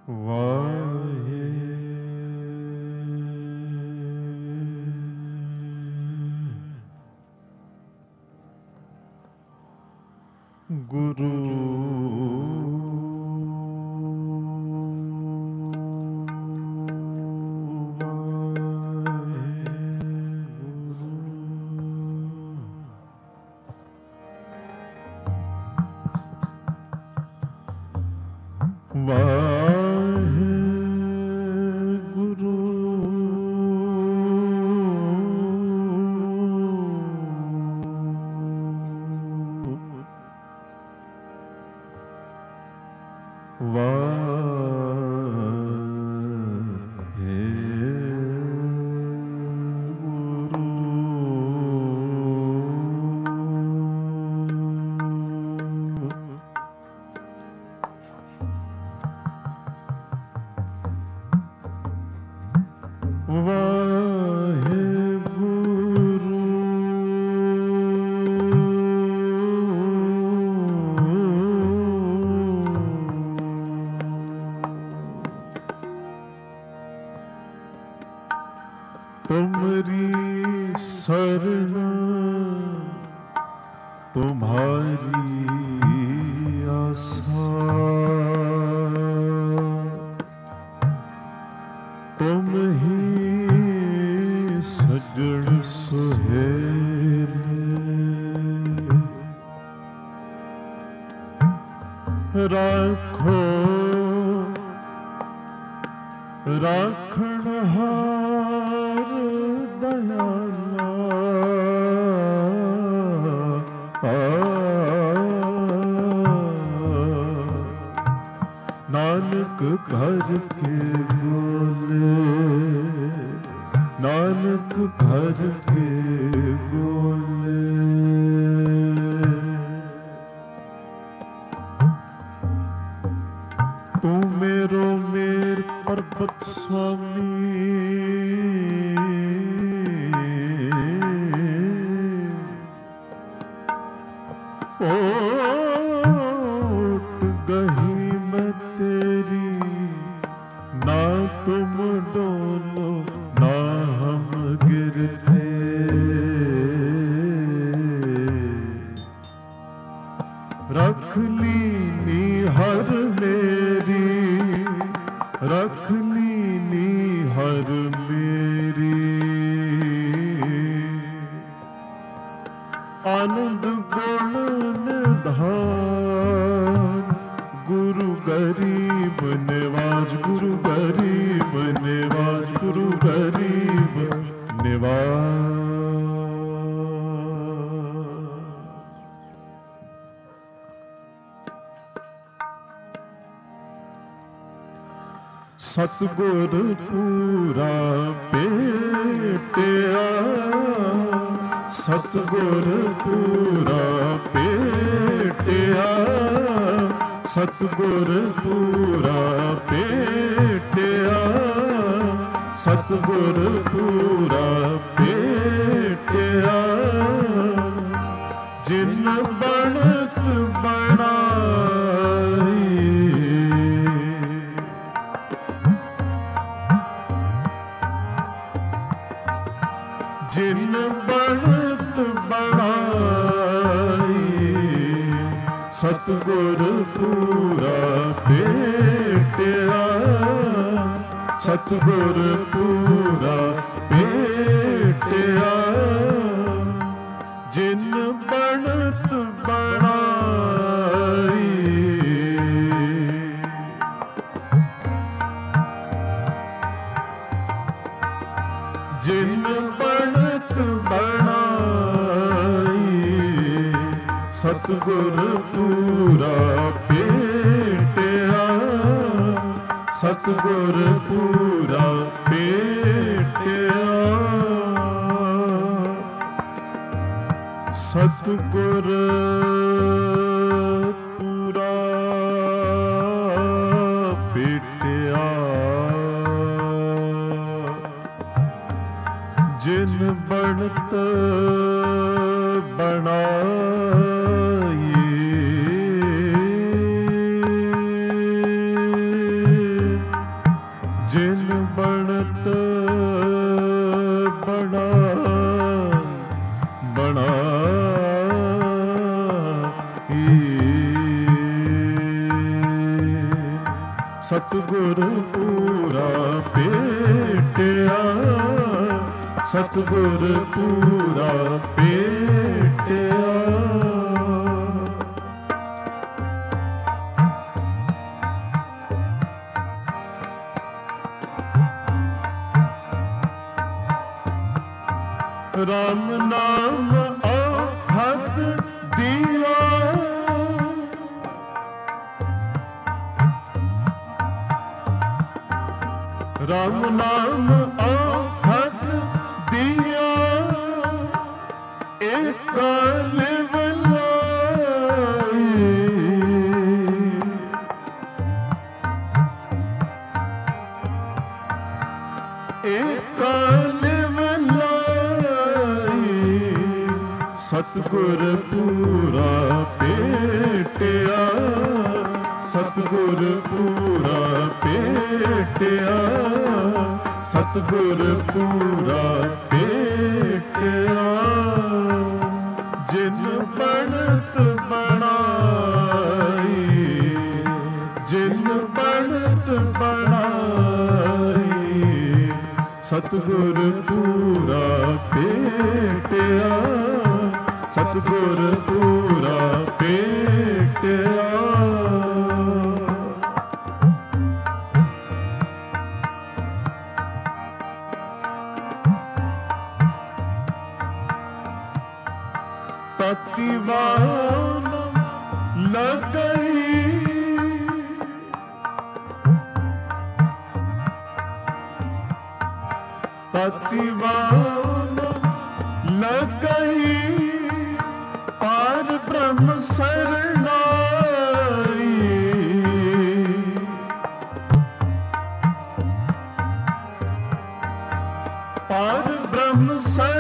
ਗੁਰੂ तुमरी शरण तुम्हारी आशा, तुम ही सजन सुहेले, राखो राखनहार दयाला, नानक घर के बोले, नानक घर के बोले। तू मेरो मेर पर्वत स्वामी, ओट गही मैं तेरी, ना तुम डोलो ना हम गिरते, रख लीनी हर मेरी, रख लीनी हर मेरी, आनंद गुण निधान, गुरु गरीब निवाज, गुरु गरीब निवाज, गुरु गरीब निवाज। सतगुर पूरा पेटिया, सतगुर पूरा पेटिया, सतगुर पूरा पेटिया, सतगुर पूरा पेटिया, जिन बनत बनाई, जिन बनत बनाई, सतगुर पूरा पेटिया, सतगुर पूरा पेटिया, जिन बनत बनाई, जिन बनत बनाई, सतगुर पूरा पेटिया, सतगुर पूरा पेटिया, सतगुर पूरा पेटिया, जिन बनत बनाई, ਸਤਿਗੁਰ ਪੂਰਾ ਭੇਟਿਆ, ਸਤਿਗੁਰ ਪੂਰਾ ਭੇਟਿਆ। ਰਾਮ ਨਾਮ ਆਹਤ ਦੀਆ, ਰਾਮ ਨਾਮ ਆਹਤ ਦੀਆ, ਏਕ ਲਿਵਲਾਈ, ਏਕ ਸਤਿਗੁਰ ਪੂਰਾ ਭੇਟਿਆ, ਸਤਿਗੁਰ ਪੂਰਾ ਭੇਟਿਆ, ਸਤਿਗੁਰ ਪੂਰਾ ਭੇਟਿਆ। ਜਿਨ ਬਣਤ ਬਣਾਈ, ਜਿਨ ਬਣਤ ਬਣਾਈ, ਸਤਿਗੁਰ ਪੂਰਾ ਭੇਟਿਆ, ਸਤਿਗੁਰ ਪੂਰਾ ਭੇਟਿਆ। ਤਤਿਵਾਨ ਲਗਈ, ਤਤਿਵਾਨ ਲਗਈ, ਪਾਰ ਬ੍ਰਹਮ ਸਰਨਾਈ, ਪਾਰ ਬ੍ਰਹਮ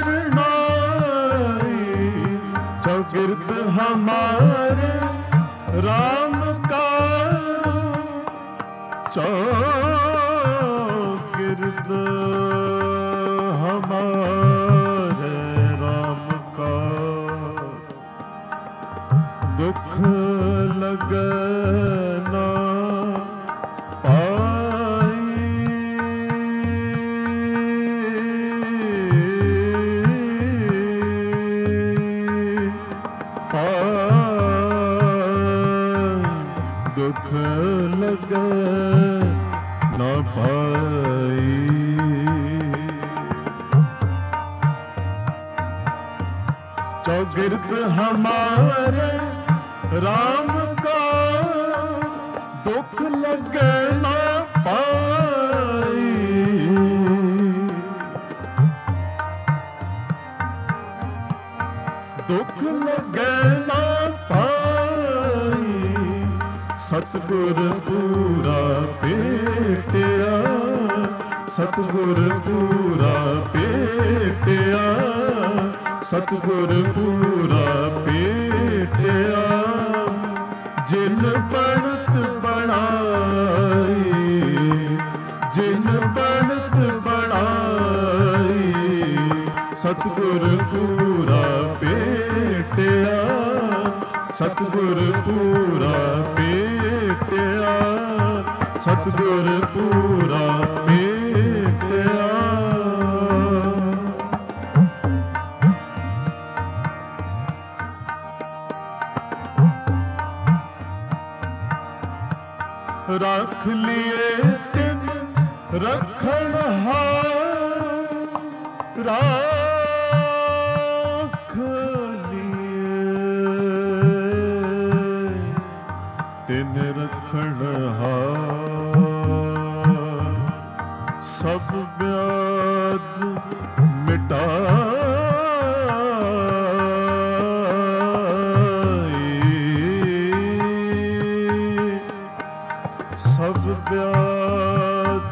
ਸਰਨਾਈ। ਚੌਗਿਰਦ ਹਮਾਰੇ ਰਾਮ ਕਾ, ਚੌਗਿਰਦ ਹਮਾਰੇ ਰਾਮ ਕਾ, ਦੁਖ ਲਗੈ ਨਾ ਪਾਈ, ਦੁਖ ਲਗੈ ਨਾ ਪਾਈ। चौगिर्द हमारे राम का दुख लगे ना पाई। दुख लगे ना पाई। सतगुर पूरा भेटिया, सतगुर पूरा भेटिया, सतगुर पूरा भेटिया। जिन बनत बनाई, जिन बनत बनाई, सतगुर पूरा भेटिया, सतगुर पूरा भेटिया, सतगुर पूरा भेटिया। रख लिए तिन रखण हार, राख लिए तिन रखण हार। सब व्याध सब व्याध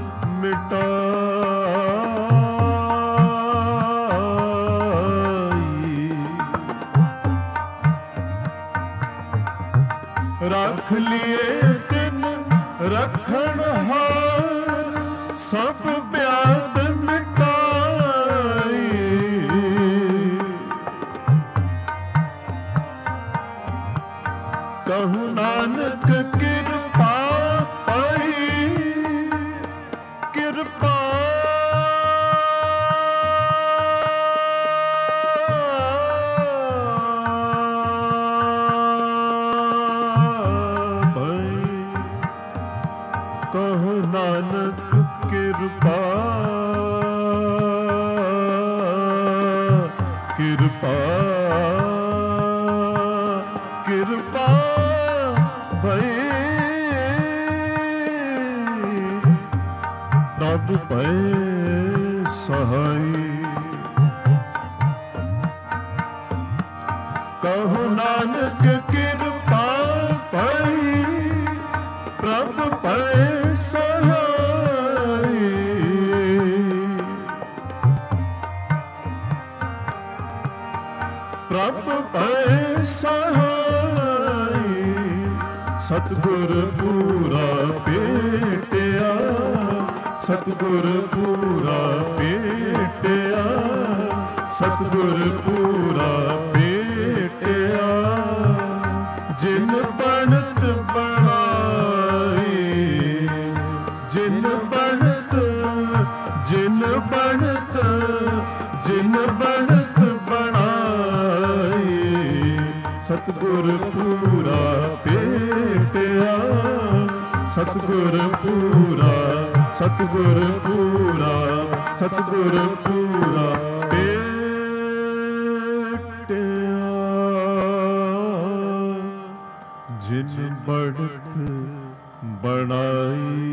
मिटाई। रख लिए तिन रखण हार, सब व्याध मिटाई। कहूँ नानक कृपा पाई, ਪ੍ਰਭ ਪਏ ਸਹਾਈ। ਕਹੋ ਨਾਨਕ ਕਿਰਪਾ ਪਾਈ, ਪ੍ਰਭ ਪਏ ਸਹਾਈ। ਪ੍ਰਭ ਪਏ ਸਹਾਈ, ਸਤਿਗੁਰ ਪੂਰਾ ਭੇਟਿਆ, ਸਤਿਗੁਰ ਪੂਰਾ ਭੇਟਿਆ, ਸਤਿਗੁਰ ਪੂਰਾ ਭੇਟਿਆ। ਜਿਨ ਬਣਤ ਬਣਾਈ, ਜਿਨ ਬਣਤ, ਜਿਨ ਬਣਤ, ਜਿਨ ਬਣਤ ਬਣਾਈ, ਸਤਿਗੁਰ ਪੂਰਾ ਭੇਟਿਆ, ਸਤਿਗੁਰ ਪੂਰਾ, ਸਤਿਗੁਰ ਪੂਰਾ, ਸਤਿਗੁਰ ਪੂਰਾ ਭੇਟਿਆ। ਜਿਨ ਬਣਤ ਬਣਾਈ।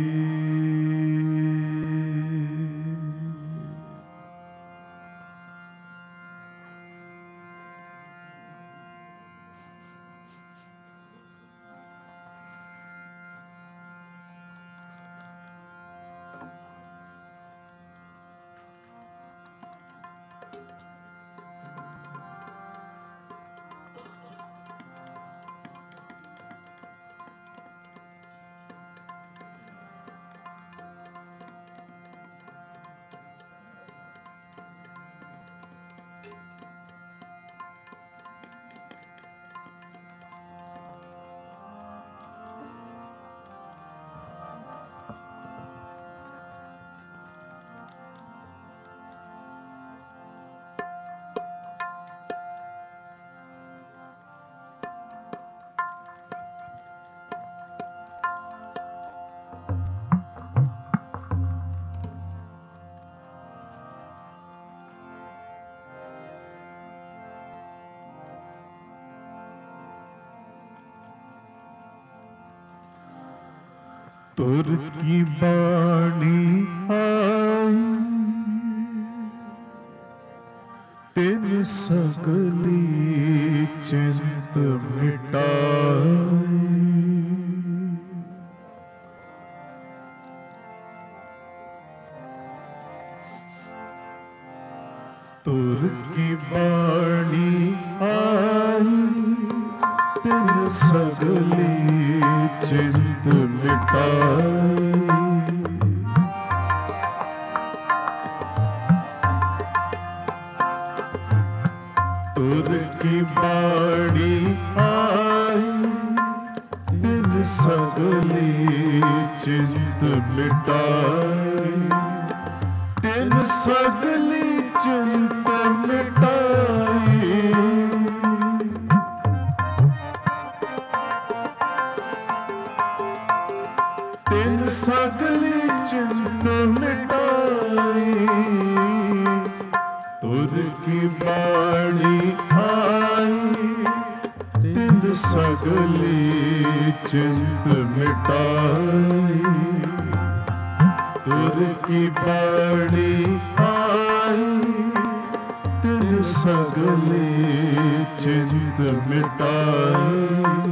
ਤੁਰ ਕੀ ਬਾਣੀ ਆਈ, ਤਿਨ ਸਗਲੀ ਚਿੰਤ ਮਿਟਾਈ। ਤੁਰ ਕੀ ਬਾਣੀ ਆਈ, ਤਿਨ ਸਗਲੀ ਚਿੰਤ ਮਿਟਾਈ। ਤੁਰ ਕੀ ਬਾਣੀ ਆਈ, ਤਿਨ ਸਗਲੀ ਚਿੰਤ ਮਿਟਾਈ। ਤਿਨ ਸਗਲੀ ਚਿੰਤ ਮਿਟਾਈ। ਤਿਨ ਸਗਲੀ ਚਿੰਤ ਮਿਟਾਈ। ਤੁਰ ਕੀ ਬਾਣੀ ਆਈ, ਤਿਨ ਸਗਲੀ ਚਿੰਤ ਮਿਟਾਈ। ਤੁਰ ਕੀ ਬਾਣੀ ਆਈ, ਤਿਨ ਸਗਲੀ ਚਿੰਤ ਮਿਟਾਈ।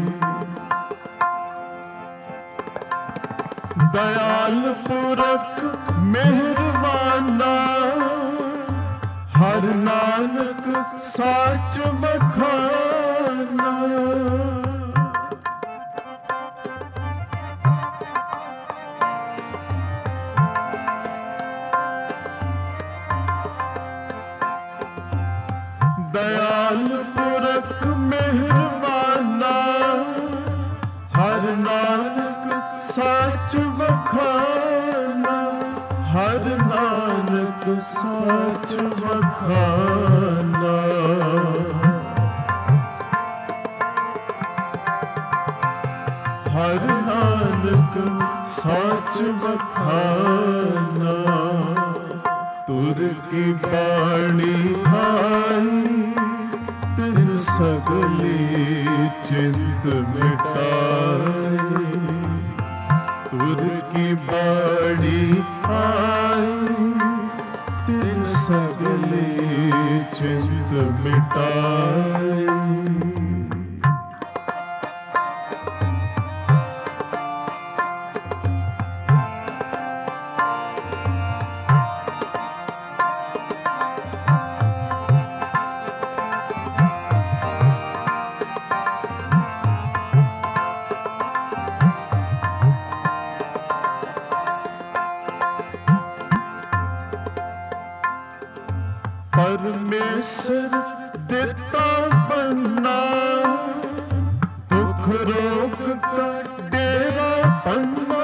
ਦਇਆਲ ਪੁਰਖ ਮਿਹਰਬਾਨਾ, ਹਰ ਨਾਨਕ ਸਾਚ ਬਖਾਨਾ। ਦਇਆਲ ਪੁਰਖ ਮਿਹਰਬਾਨਾ, ਹਰ ਨਾਨਕ ਸਾਚ ਬਖਾਨਾ। ਹਰ ਨਾਨਕ ਸਾਚ ਬਖਾਨਾ। ਹਰ ਨਾਨਕ ਸਾਚ ਬਖਾਨਾ। ਤੁਰ ਕੀ ਬਾਣੀ ਆਈ, ਤਿਨ ਸਗਲੀ ਚਿੰਤ ਮਿਟਾਈ। ਤੁਰ ਕੀ ਬਾਣੀ ਆਈ, परमेश्वर देता बनना, दुख रोग का डेरा बनना।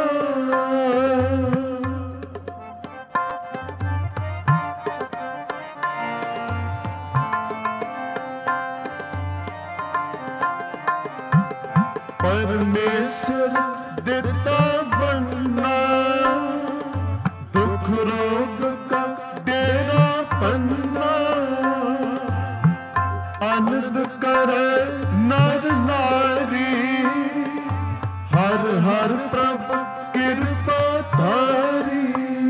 परमेश्वर देता बनना, दुख रोग का डेरा बनना। आनंद करे नर नारी, हर हर प्रभु कृपा धारी।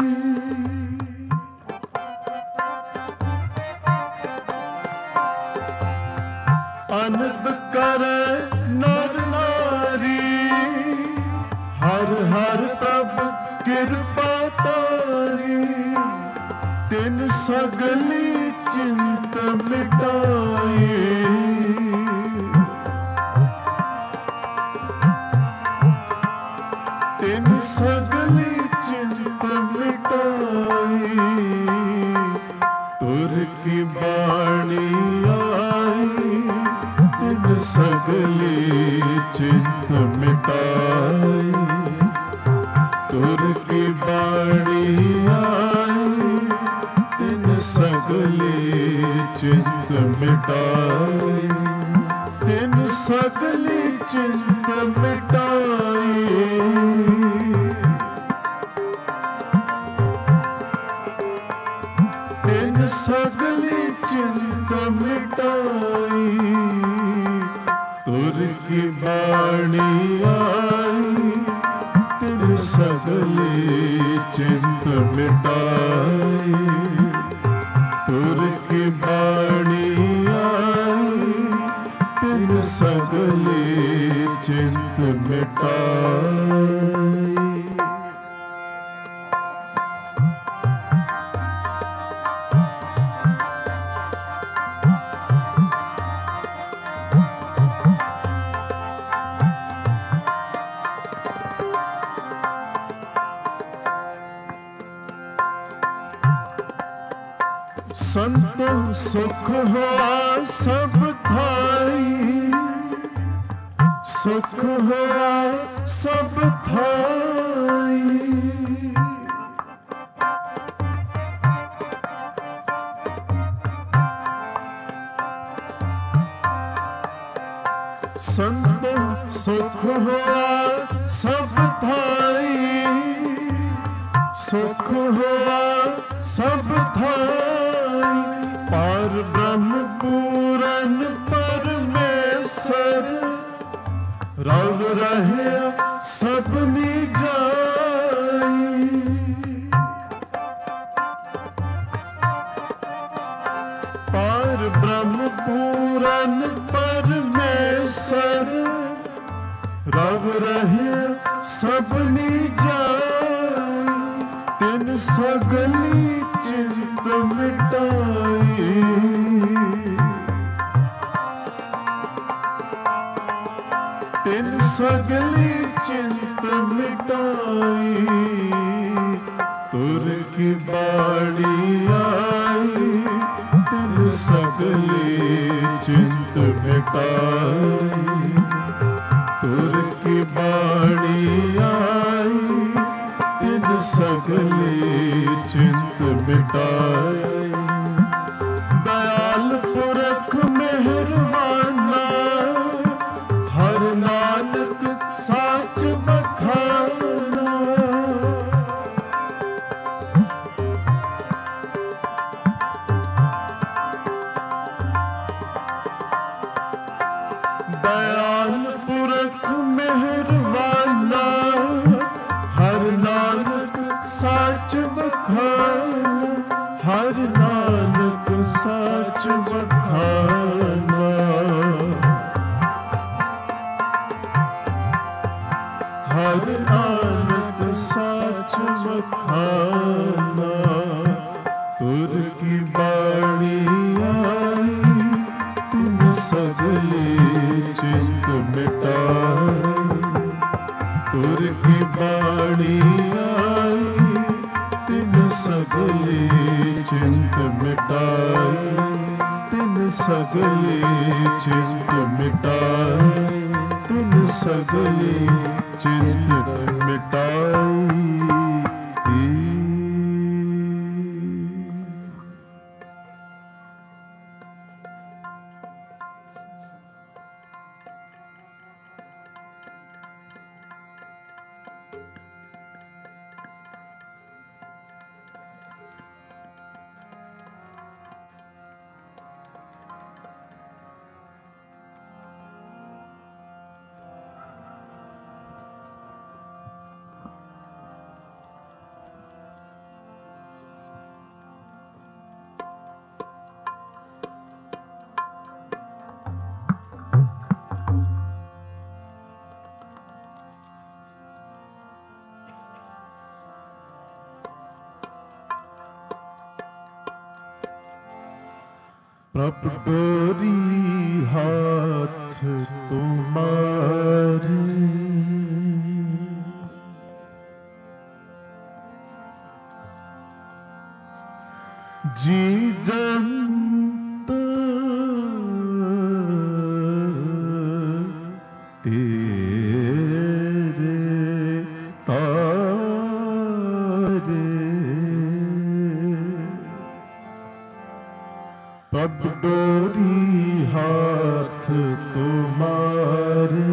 आनंद करे नर नारी, हर हर प्रभु कृपा तारी। तिन सगली चिंत मिटाई, तिन सगली चिंत मिटाई। तुर की बाणी आई, तिन सगली चिंत मिटाई। तुर की बाणी आई, तिन सगली चिंत मिटाई। तिन सगली चिंत मिटाई। तिन सगली चिंत मिटाई। तुर की बाणी आई, तिन सगली चिंत मिटाई। तुर की बाणी आई, तिन सगली चिंत मिटाई। संतों सुख हुआ सब थाई, सुख हुआ सब थाई। संतों सुख हुआ सब थाई, सुख हुआ सब थाई। पार ब्रह्म पूरन परमेश्वर, रव रहे सबनी जाई। पार ब्रह्म पूरन परमेश्वर, रव रहे सबनी जाई। तिन सगली चिंत मिटाई। तिन सगली चिंत मिटाई। तुर की बाणी आई, तिन सगली चिंत मिटाई। तुर की बाणी आई, तिन सगली चिंत मिटाई। दयाल पुरख मेहरबाना, हर नानक साच बखाना। दयाल पुरख मेहरबाना, हर नानक साच बखाना। हर नानक साच बखाना। हर नानक साच बखाना। तुर की बाणी आई, तिन सगली चिंत मिटाई। तुर की बाणी आई, तिन सगली सगली चिंत मिटाई, तिन सगली चिंत मिटाई, तिन सगली चिंत मिटाई। प्रभ डोरी हाथ तुम्हारे, जी जंत तेरे तारे। प्रभ डोरी हाथ तुम्हारे,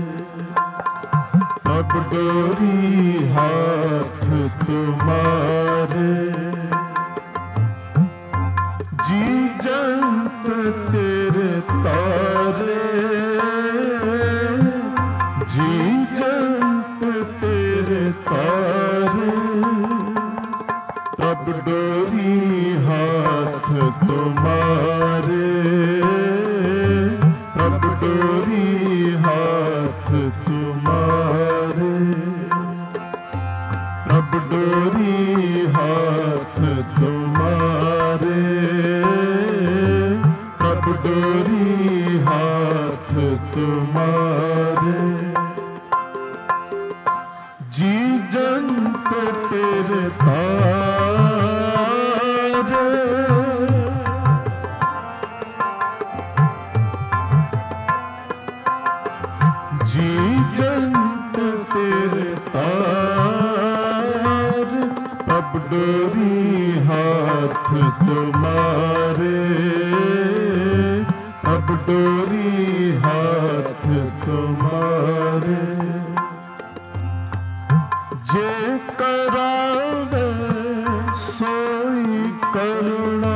प्रभ डोरी हाथ तुम्हारे, जी जंत तेरे तारे, जी जंत तेरे तारे। प्रभ डोरी हाथ तुम्हारे, प्रभ डोरी हाथ तुम्हारे, प्रभ डोरी हाथ तुम्हारे, प्रभ डोरी हाथ तुम्हारे, जी जंत तेरे तारे, जी जंत तेरे तारे। प्रभ डोरी हाथ तुम्हारे, प्रभ डोरी हाथ तुम्हारे, जे करावे सोई करुणा,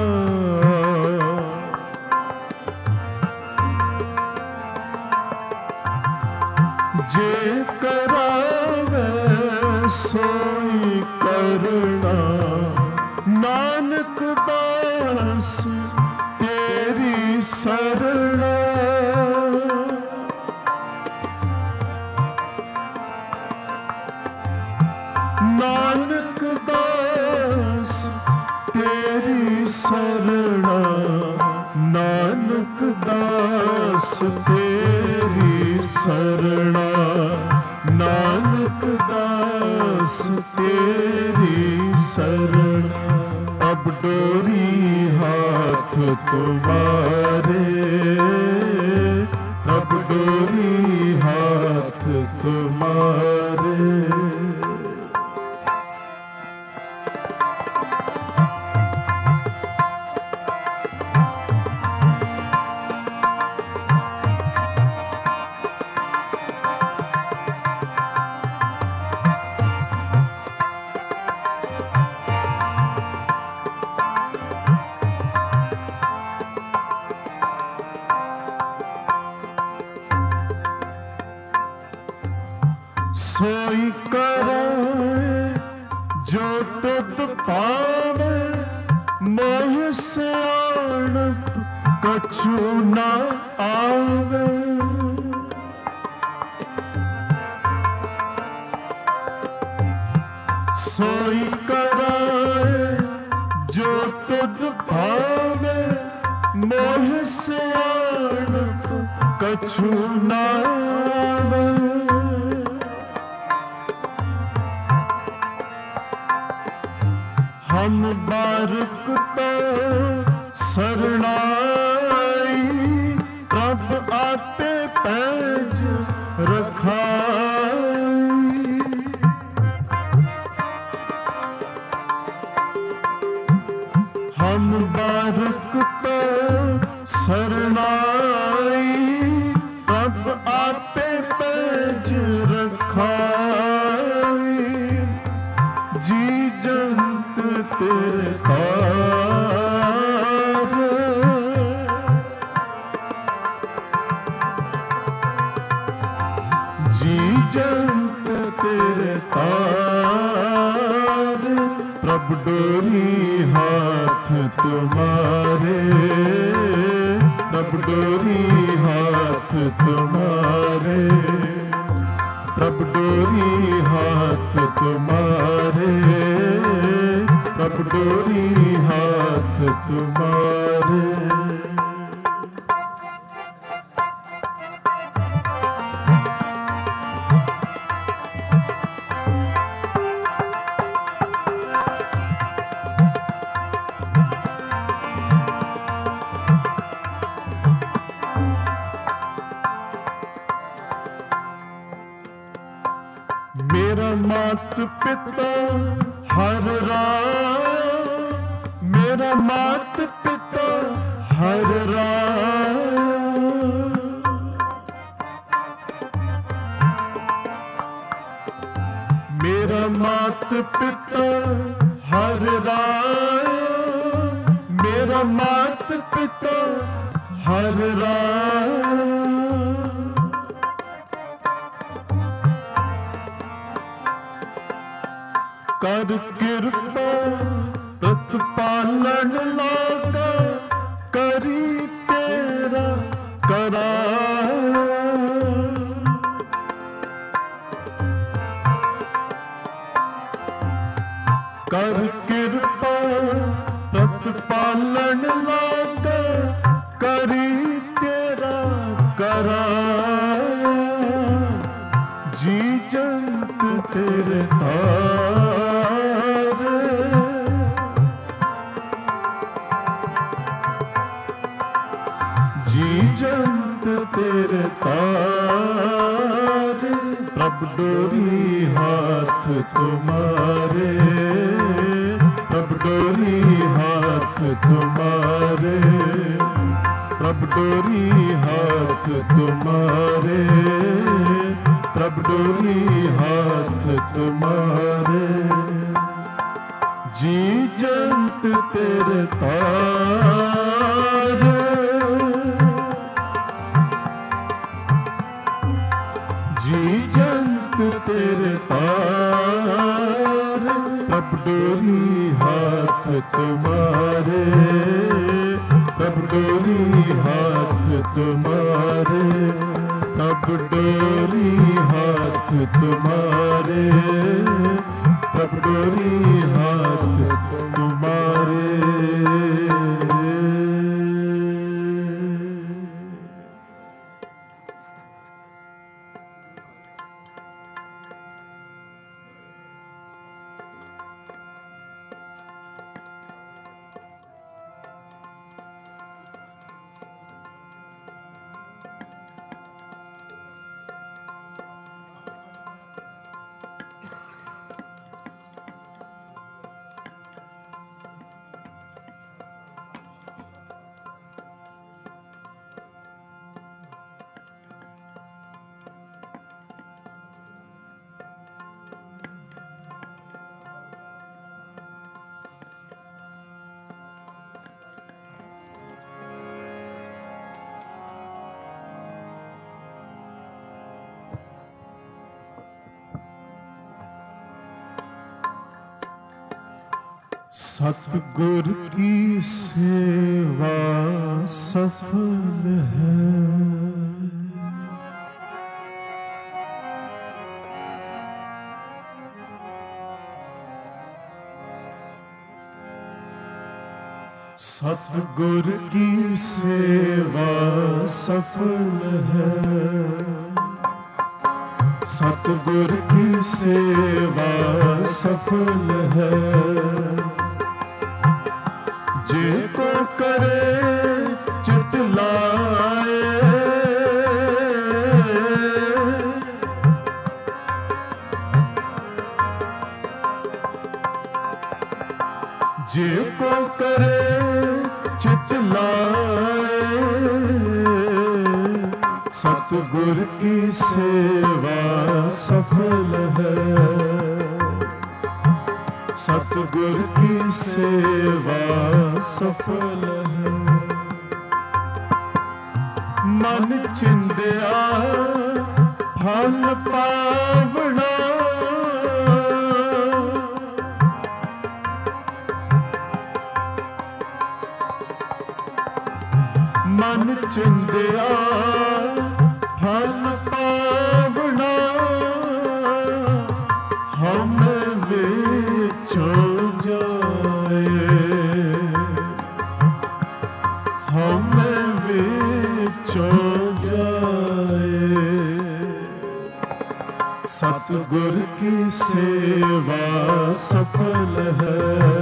जे करावे सोई करुणा। नानक दास तेरी शरणा, नानक दास तेरी शरणा, नानक दास तेरी शरणा, नानक दास तेरी शरणा। अब डोरी हाथ तुम्हारे, अब डोरी हाथ तुम्हारे, सोई करे जो तुद पावे, मोह सियाण कछु न आवे। सोई कराए जो तुद भावे, मोह सियाण कछु न आवे। हम बारक तो सरणाई, प्रभ आपे पैज रखाई। हम बारक तो सरणाई, प्रभ आपे पैज रखाई। जी जंत तेरे तार, जी जंत तेरे तार, प्रभु डोरी हाथ तुम्हारे, प्रभु डोरी हाथ तुम्हारे, प्रभु डोरी हाथ तुम्हारे, प्रभु डोरी हाथ तुम्हारे। मेरा मात पिता हर राम, मेरा मात पिता हर राम। मेरा मात पिता हर राम, मेरा मात पिता हर राम। कर कृपा प्रतिपालन लागा, करी तेरा करा। कर कृपा प्रतिपालन लागा, करी तेरा करा। जी जंत तेरे तार, जी जंत तेरे तार, प्रभु डोरी हाथ तुम्हारे, प्रभु डोरी हाथ तुम्हारे, प्रभु डोरी हाथ तुम्हारे, प्रभु डोरी हाथ तुम्हारे। जी जंत तेरे तार, जी जंत तेरे तार, प्रभु डोरी हाथ तुम्हारे, प्रभु डोरी हाथ तुम्हारे, प्रभु डोरी हाथ तुम्हारे, प्रभु डोरी हाथ तुम्हारे। सतगुर की सेवा सफल है, सतगुर की सेवा सफल है, सतगुर की सेवा सफल है। जे को करे चित लाए, जे को करे चित लाए, सतगुर की सेवा सफल है, सतगुर की सेवा सफल है। मन चिंदिया फल पावना, मन चिंदिया फल पावना, हम विचो जाए, हम विचो जाए। सतगुर की सेवा सफल है,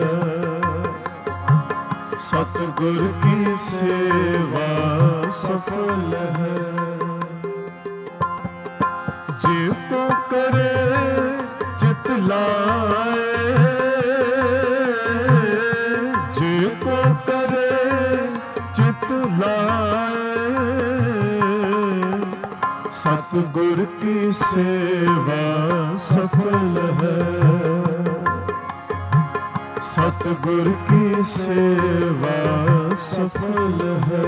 सतगुर की सेवा सफल है। जे को करे चित लाए, जे को करे चित लाए, सतगुर की सेवा सफल है, सतगुर की सेवा सफल है।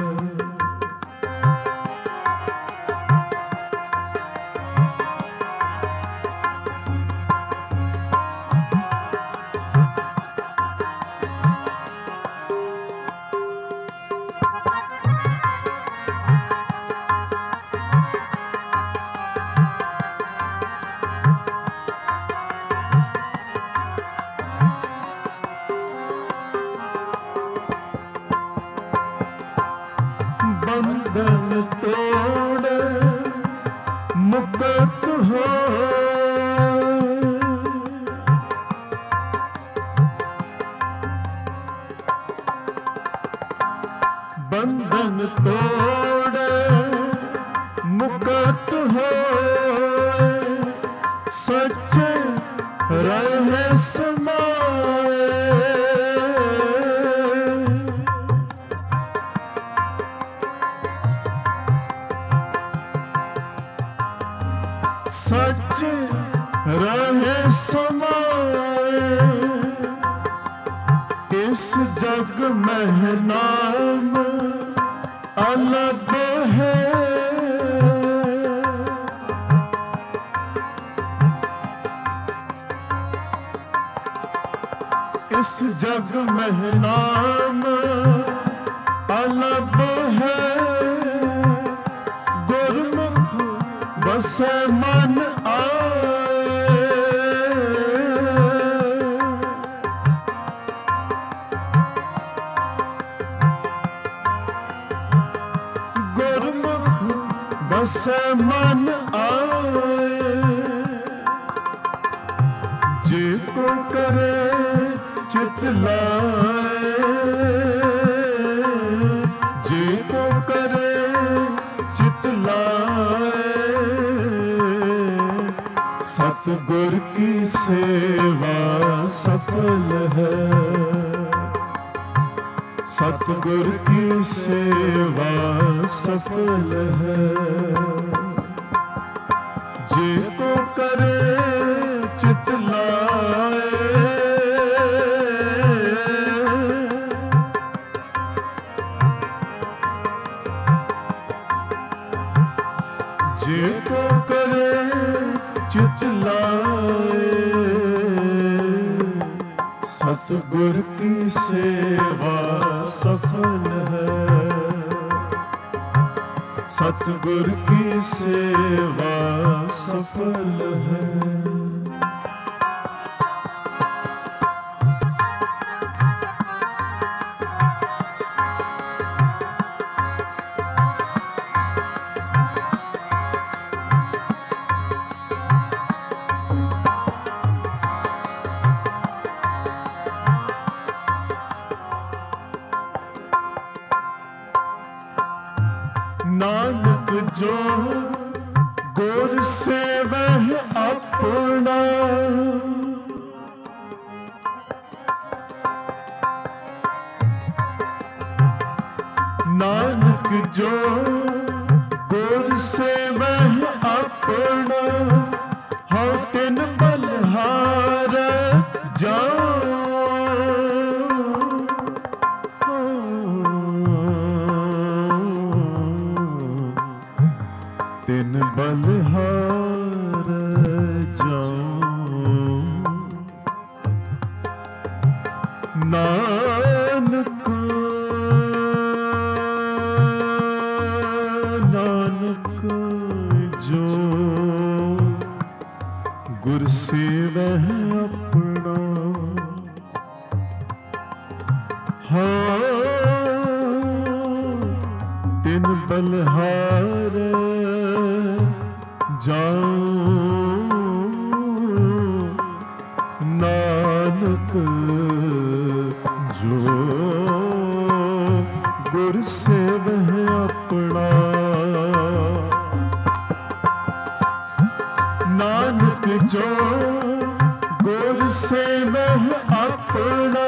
बंधन तोड़ मुक्त हो, बंधन तोड़ मुक्त हो, सच रहे समाए, सच रहे समाए। इस जग में नाम अलग है, इस जग में नाम अलग है। गुरमुख बसे मन आए, गुरमुख बसे मन आए। जे को करे चित लाए, जे को करे चित लाए, सतगुर की सेवा सफल है, सतगुर की सेवा सफल है। जे को करे चित लाए, जे को करे चित लाए, सतगुर की सेवा सफल है, सतगुर की सेवा सफल है। अपना नानक जो गुर से वह अपना हो तिन बलहार जाओ तिन बलहार जाओ नानक नानक जो गुर से वह अपना हाँ तिन बलहार जाओ नानक जो गुर से वह अपना नानक जो गुर से वह अपना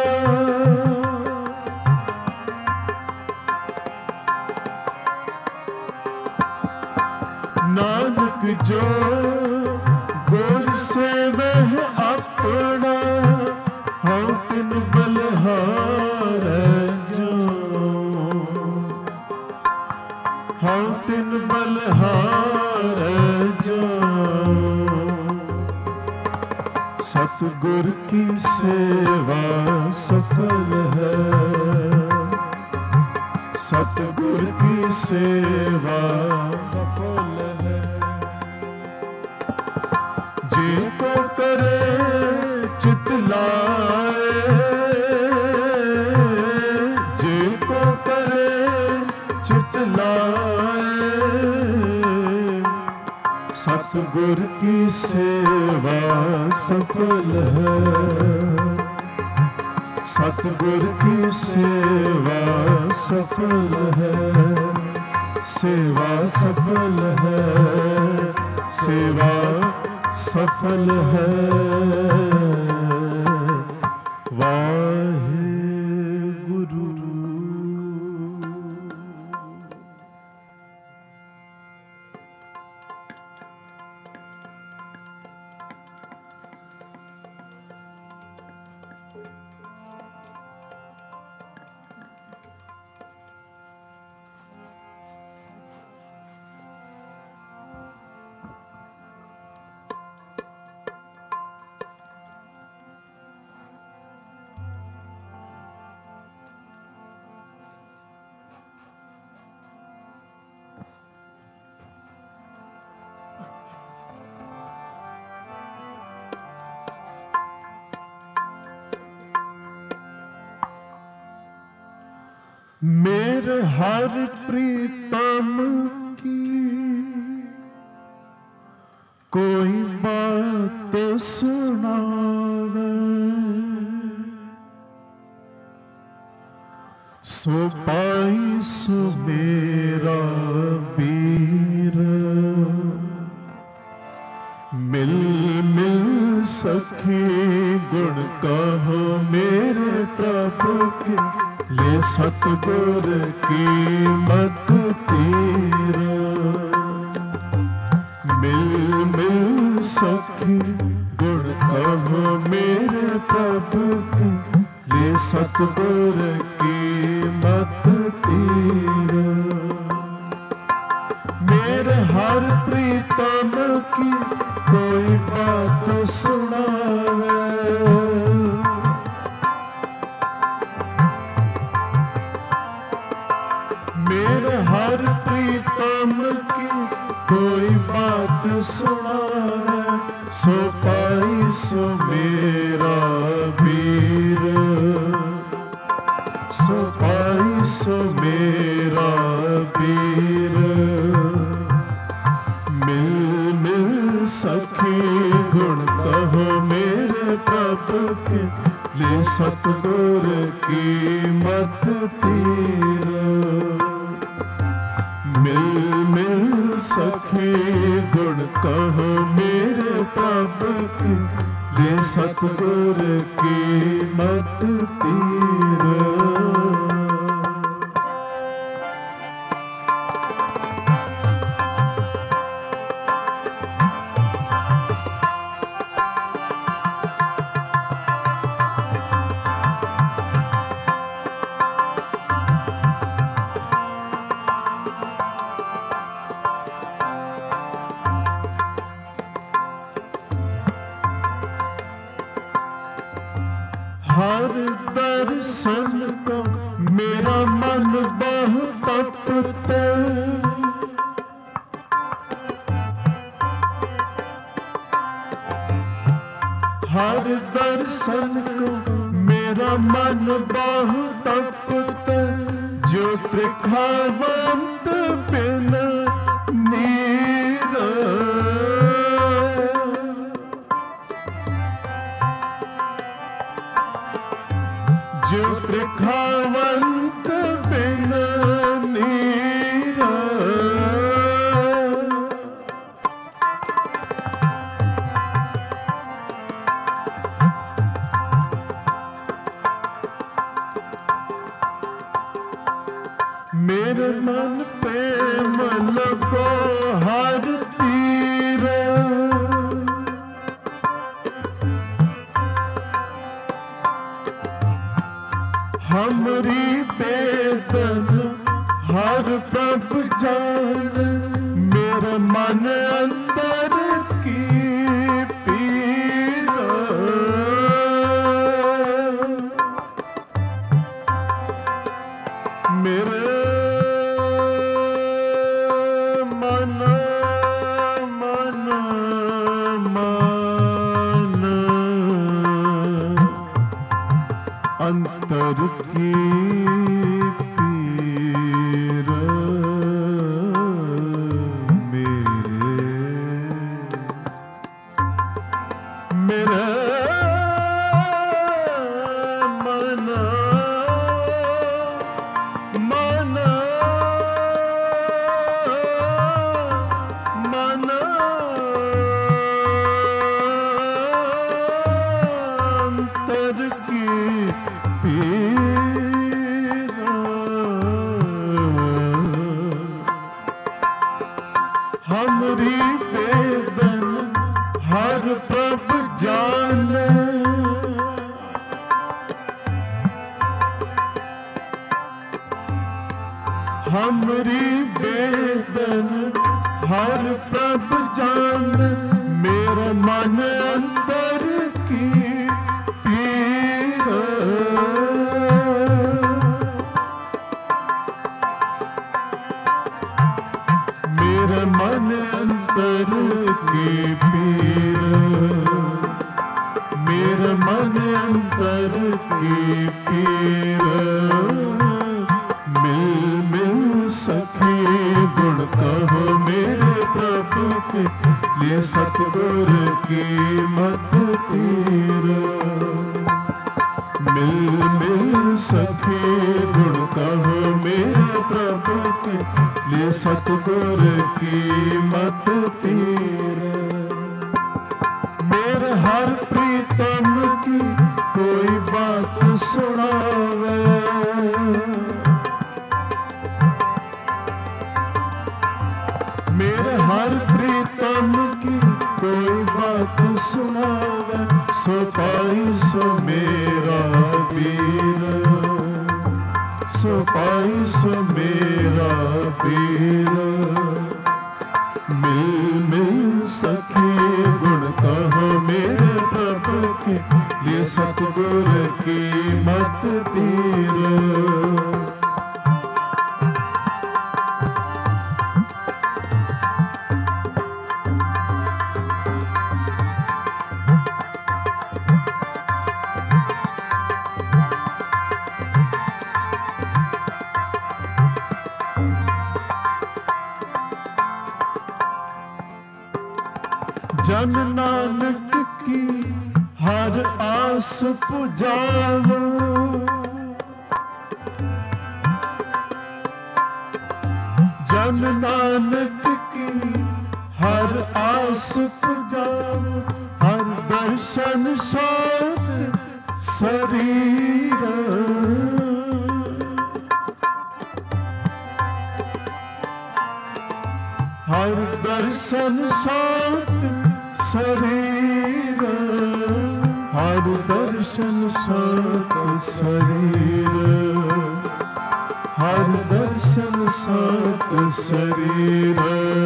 नानक जो गुर से वह अपना हम तिन बलहार जाओ हम तिन बलहार जाओ सतगुर की सेवा सफल है सतगुर की सेवा सफल है जे को करे चित लाए जे को करे चित लाए सतगुर की सेवा सफल है सतगुर की सेवा सफल है सेवा सफल है सेवा सफल है वाहे गुरु मेरे हर प्रीतम की कोई बात तो सुनावे सो पाई सो मेरा पीर मिल मिल सखी गुण कहो मेरे प्रभु के ले सतगुर की मत तेरा मिल मिल सखी गुण कहो मेरे प्रभु की ले सतगुर की मत तेरा मेरे हर प्रीतम की कोई बात सुनावे मेरे हर प्रीतम की कोई बात सुनावे सो पाई सो मेरा वीर सो पाई सो मेरा वीर मिल मिल सखी गुण कहो मेरे प्रभु के ले सतगुर की मत तेरा मिल मिल सखी गुण कहो मेरे प्रभु प्रभु के लिए सतगुर की मत तीर। हर दर्शन को मेरा मन बहुत तपते, हर दर्शन को मेरा मन बहुत तपते, जो त्रिखावंत बिन नीर। जो त्रिखावंत बिन नीर। मेरे मन प्रेम लगो हर तीर, हमरी बेदन हर प्रभु जान, मेरे मन अंदर की पीर। मेरे मन मन मन अंतर की पीर। मेरे मन मन मन अंतर की पीर। हमरी वेदन हर प्रभु जाने, हमरी वेदन हर प्रभु जाने, मेरे मन अंदर की पीर। मेरे मन अंतर की पीर। मेरे मन अंतर की पीर। मिल मिल सखी गुण कहो मेरे प्रभु के लिए सतगुर की मत तीर। मिल मिल सखी गुण कहो मेरे प्रभु के लिए सतगुर की मत तीर। मेरे हर प्रीतम की कोई बात सुनावे, मेरे हर प्रीतम की कोई बात सुनावे, सो पाई सो मेरा वीर। सो पाई सो मेरा वीर। मिल मिल सखी गुण कहो मेरे प्रभु के लिए सतगुर की मत तीर। जन नानक की हर आस पुजाओ, जन नानक की हर आस पुजाओ, दर्शन सात शरीर, हर दर्शन सात शरीर, हर दर्शन सात शरीर, हर दर्शन सात शरीर।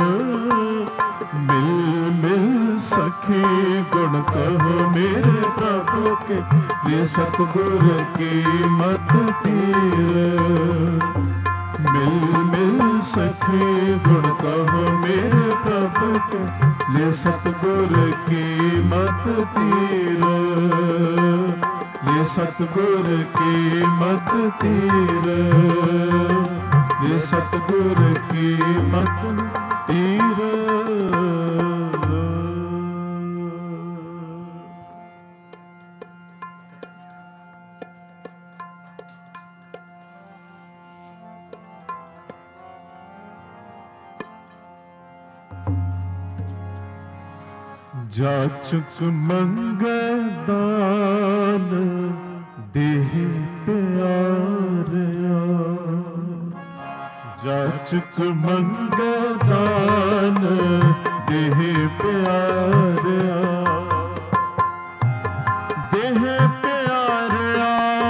मिल मिल सखी गुण कहो मेरे प्रभु के, ये सतगुर की मत तीर। मिल मिल सखी गुण कहो मेरे प्रभु के, ये सतगुर की मत तीर। ये सतगुर की मत तीर, ये सतगुर की मत तीर। जाचुक मंगे दान देह प्यारिया, जाचुक मंगे दान देह प्यारिया, देह प्यारिया,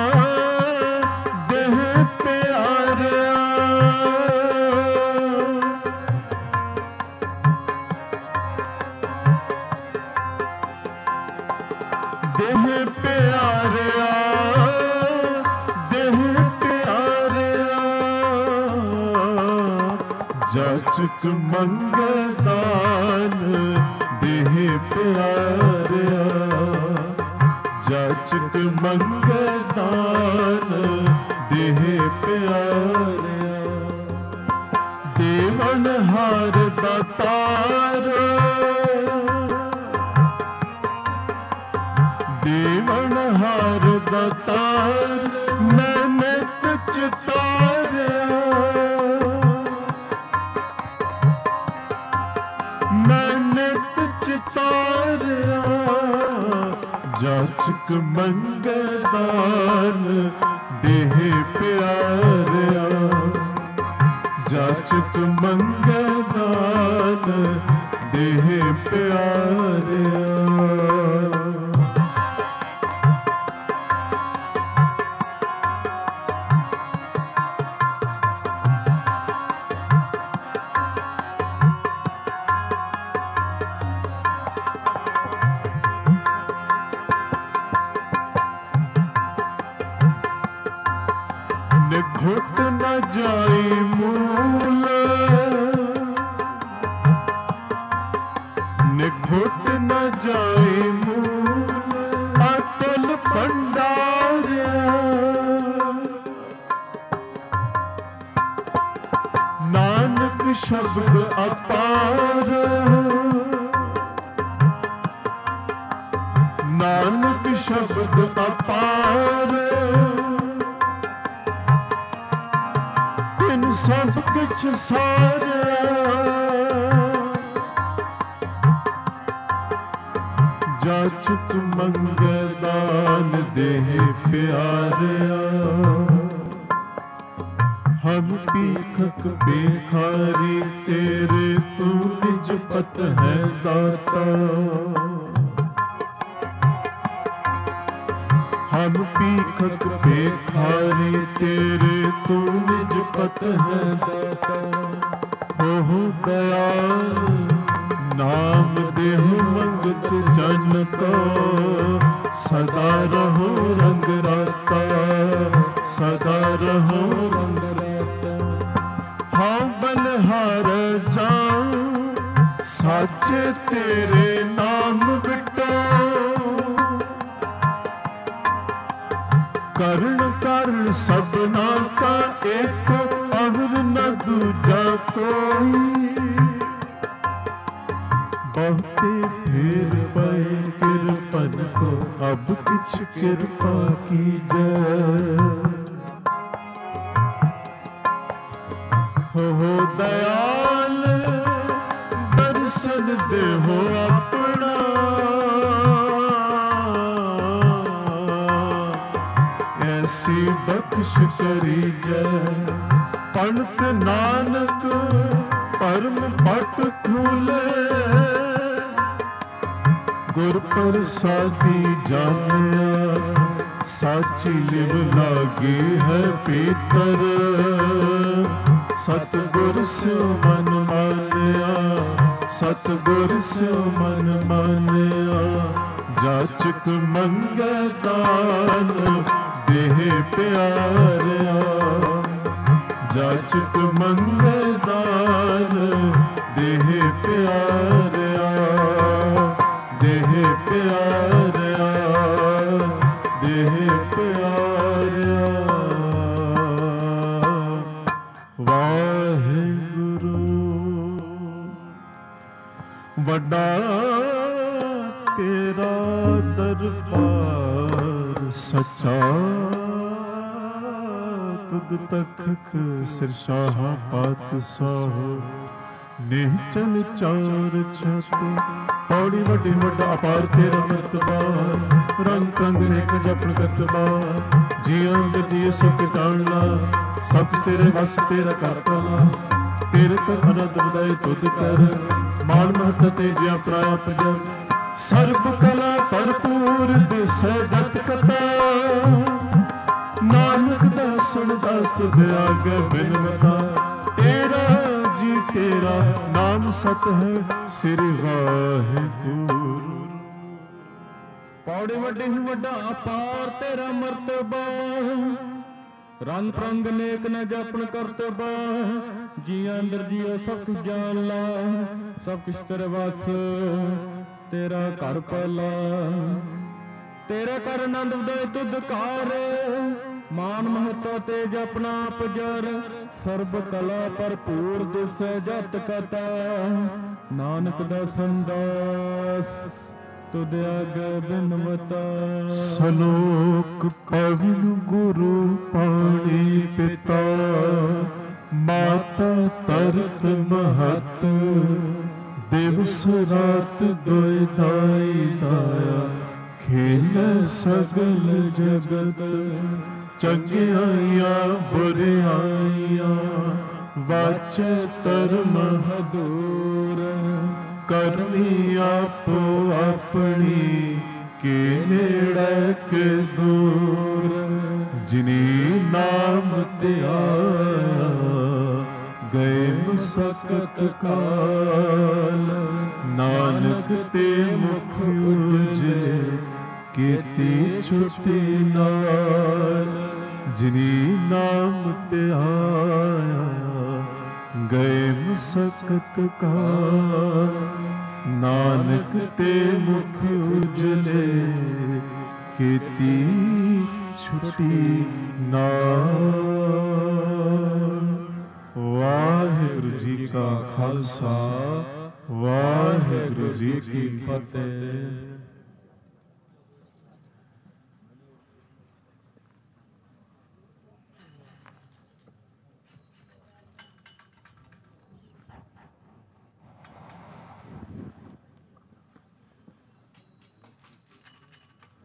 देह प्यारिया। देह प्यारिया, देह प्यारिया, जाचुक मंगे दान देह प्यारिया, जाचुक मंगे दान देह प्यारिया। देवन हार दातार, देवन हार दातार, मैं नित चितारिया, मैं नित चितारिया। जाचुक मंगे दान देह प्यारिया, जाचुक मंगे दान देह प्यारिया। घुट न जाई मूल, निघुट न जाई मूल, अतुल भंडार। नानक शब्द अपार, नानक शब्द अपार। सब कुछ सारा, जाचुक मंगे दान देह प्यारिया। हम पीखक बेखारी तेरे, तू निज पत है दाता। हम पीखक बेखारी तेरे, तू निज पत है दाता। हो दयाल नाम देहु मंगत जन को, सदा रहो रंग राता, सदा रहो रंग राता। हाँ बलहार जाऊं साचे तेरे नाम बिटो, कर्ण कर्ण सबना का एक, अवर न दूजा कोई। बहुते फेर पाए कृपन को, अब कुछ कृपा कीजै। हो दयाल दर्शन देहो अपना, ਐਸੀ ਬਖਸ਼ ਕਰੀ ਜੈ। ਪੰਡਤ ਨਾਨਕ ਪਰਮ ਪਟ ਖੂਲੇ, ਗੁਰ ਪ੍ਰਸਾਦੀ ਜਾਣਿਆ ਸਾਚੀ ਲਿਵ ਲਾਗੀ ਹੈ ਪੀਤਰ। ਸਤਿਗੁਰ ਸਿਉ ਮਨ ਮਾਨਿਆ, ਸਤਿਗੁਰ ਸਿਉ ਮਨ ਮਾਨਿਆ। ਜਾਚਕ ਮੰਗੈ ਦਾਨ ਦੇਹ ਪਿਆਰਿਆ, ਜਾਚਕ ਮੰਗੈ ਦਾਨ ਦੇਹ ਪਿਆਰਿਆ, ਦੇਹ ਪਿਆਰਿਆ, ਦੇਹ ਪਿਆਰਿਆ। ਵਾਹਿਗੁਰੂ ਵੱਡਾ ਤੇਰਾ ਦਰਬਾਰ ਸੱਚਾ, ਤੁਧ ਤਖਤ ਸਿਰਸ਼ਾਹ ਪਾਤਸ਼ਾਹ। ਨਿਹਚਲ ਚਾਰ ਛਤ ਪੌੜੀ ਵੱਡੀ ਵੱਡਾ ਅਪਾਰ ਤੇਰਾ ਮਰਤਬਾ। ਰੰਗ ਰੰਗ ਰੇਖ ਜਪਣ ਕਰਤਬਾ, ਜੀਆਂ ਦੇ ਜੀ ਸੁਖ ਟਾਣਨਾ। ਸਭ ਤੇਰੇ ਵਸ ਤੇਰਾ ਕਰਤਾ, ਤੇਰੇ ਕਰ ਅਨੰਦ ਵਧਾਏ ਤੁਧ ਕਰ। ਮਾਨ ਮਹਤ ਤੇ ਜਿਆ ਪ੍ਰਾਇਆ ਪਜਨ, ਸਰਬ ਕਲਾ ਭਰਪੂਰ ਦਿਸੈ ਦਤ ਕਤਾ। ਨਾਨਕ ਦਾਸਨ ਦਾਸ ਤੁਧ ਆਗੇ ਬਿਨਵਤਾ। ਤੇਰਾ ਜੀ ਤੇਰਾ ਨਾਮ ਸਤ ਹੈ, ਸ੍ਰੀ ਵਾਹਿਗੁਰੂ। ਪੌੜੀ ਵੱਡੀ ਵੱਡਾ ਅਪਾਰ ਤੇਰਾ ਮਰਤਬਾ। ਰੰਗ ਪ੍ਰੰਗ ਨੇਕ ਨ ਜਾਪਣ ਕਰਤਬਾ। ਜੀਆਂ ਅੰਦਰ ਜੀਓ ਸਭ ਕੁਝ ਜਾਣ ਲਾ, ਸਭ ਕੁਛ ਤੇਰੇ ਵਸ ਤੇਰਾ ਘਰ ਪਹਿਲਾ। ਤੇਰੇ ਕਰ ਆਨੰਦ ਉਦੈ ਤੁਧ ਕਾਰ। ਮਾਨ ਮਹੱਤਾ ਤੇ ਜਪਣਾ ਪਜਰ। ਸਰਬ ਕਲਾ ਭਰਪੂਰ ਦਿਸੈ ਜਤ ਕਤਾ। ਨਾਨਕ ਦਾਸਨ ਦਾਸ ਤੁਧ ਆਗੇ ਬਿਨਵਤਾ। ਸਲੋਕ ਪਵਨ ਗੁਰੂ ਪਾਣੀ ਪਿਤਾ। ਮਾਤਾ ਤਰਤ ਮਹਤ ਦਿਵਸ ਰਾਤ ਦੁਇ ਦਾਈ ਦਾਇਆ। ਖੇਲੇ ਸਗਲ ਜਗਤ ਚੰਗਿਆਈਆਂ ਬੁਰਿਆਈਆਂ। ਵਾਚੈ ਧਰਮ ਹਦੂਰ ਕਰਨੀ ਆਪੋ ਆਪਣੀ। ਕੇ ਨੇੜੇ ਕੇ ਦੂਰ ਜਿਨੀ ਨਾਮ ਧਿਆਇਆ। ਗਏ ਮੁਸਕਤ ਕਾਲ ਨਾਨਕ ਤੇ ਮੁਖ ਉਜਲੇ। ਕੀਤੀ ਛੁਟੀ ਨਾਲ ਜਿਨੀ ਨਾਮ ਧਿਆਇਆ। ਗਏ ਮੁਸਕਤ ਕਾਲ ਨਾਨਕ ਤੇ ਮੁਖ ਉਜਲੇ। ਕੀਤੀ ਛੁਟੀ ਨਾਲ। ਵਾਹਿਗੁਰੂ ਜੀ ਕਾ ਖਾਲਸਾ, ਵਾਹਿਗੁਰੂ ਜੀ ਕੀ ਫਤਿਹ।